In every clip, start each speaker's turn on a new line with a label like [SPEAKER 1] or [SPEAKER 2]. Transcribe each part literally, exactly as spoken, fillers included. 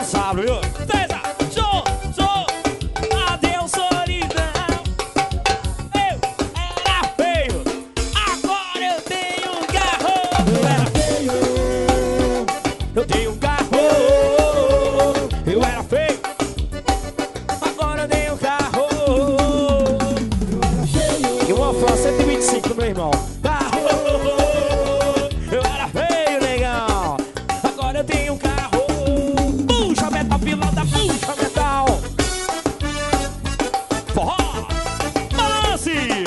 [SPEAKER 1] sabe, viu? César, show, show. Adeus, solidão. Eu era feio, agora eu tenho um carro. Eu era feio, eu tenho um carro. Eu era feio, agora eu tenho um carro. E uma Fã cento e vinte e cinco do meu irmão. Carro, eu era feio, negão. Agora eu tenho um carro. Puxa metal, pilota, puxa metal. Forró, balance.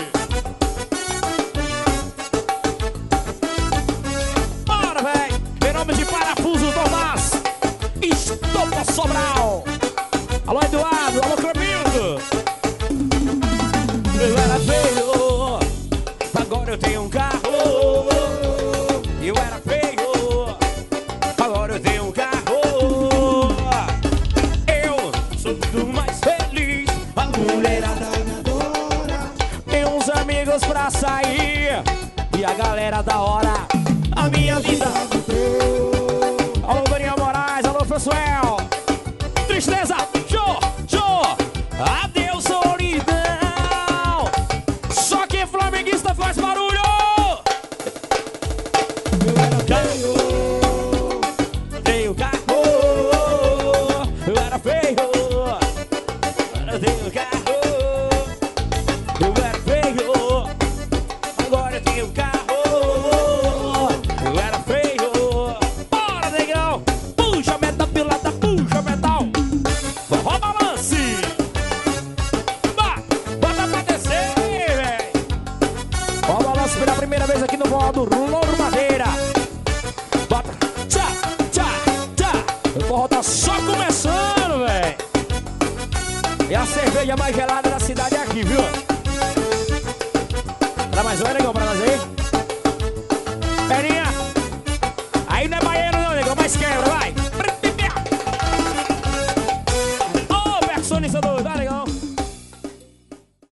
[SPEAKER 1] Bora, véi. Em nome de Parafuso Tomás, Estopa Sobral. Alô, Eduardo, alô, Clemildo. Eu era feio, agora eu tenho um carro. Eu era feio, agora eu tenho um carro. Eu sou do mais feliz, a mulherada me adora. Tem uns amigos pra sair e a galera da hora. A minha vida mudou. Alô, Daniel Moraes, alô, Françoel. Tristeza, show, show. Adeus, solidão. Só que flamenguista faz barulho. Eu era feio, tenho carro. Eu era feio, agora eu tenho carro. Eu era feio, agora eu tenho carro. Eu era feio. Bora, negão. Puxa metal, pilota, puxa metal. Forró balance. Bah, bota pra descer, véi. Forró balance pela primeira vez aqui no forró do Louro Madeira. Bota, tchá, tchá, tchá. O forró tá só começando, véi. É a cerveja mais gelada da cidade aqui, viu? Dá mais uma, negão, pra nós aí?